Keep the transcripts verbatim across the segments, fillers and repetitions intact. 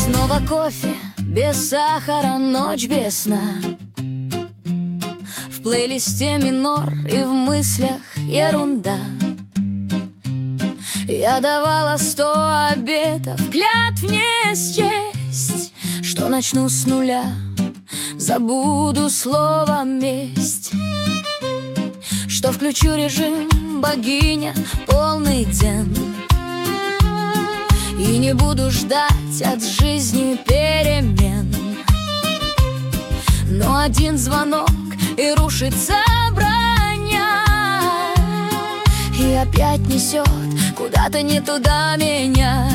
Снова кофе, без сахара, ночь без сна. В плейлисте минор и в мыслях ерунда. Я давала сто обетов, клятв не счесть, что начну с нуля, забуду слово месть, что включу режим богиня полный дзен и не буду ждать от жизни перемен. Но один звонок и рушится броня, и опять несет куда-то не туда меня.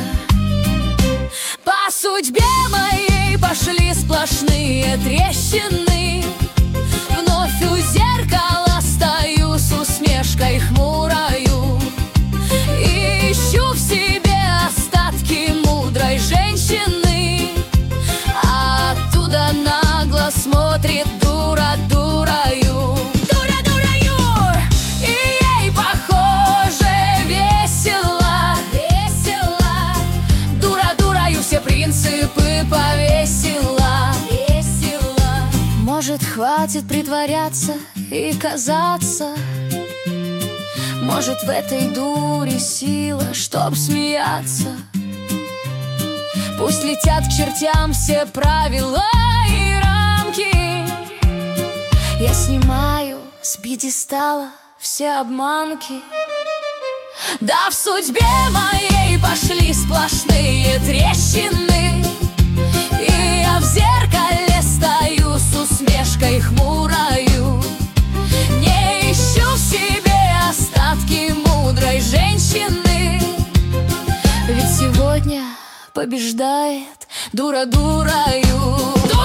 По судьбе моей пошли сплошные трещины. Вновь у зеркала стою с усмешкой хмурою и ищу в себе остатки мудрой женщины, а оттуда нагло смотрит дура дурою. Дура дурою, и ей похоже весело, весело. Дура дурою все принципы повесила, весело. Может, хватит притворяться и казаться, может, в этой дуре сила, чтоб смеяться. Пусть летят к чертям все правила и рамки. Я снимаю с пьедестала все обманки. Да в судьбе моей пошли сплошные трещины, и я в зеркале стою с усмешкой хмурою. Не ищу в себе остатки мудрой женщины, ведь сегодня побеждает дура дурою.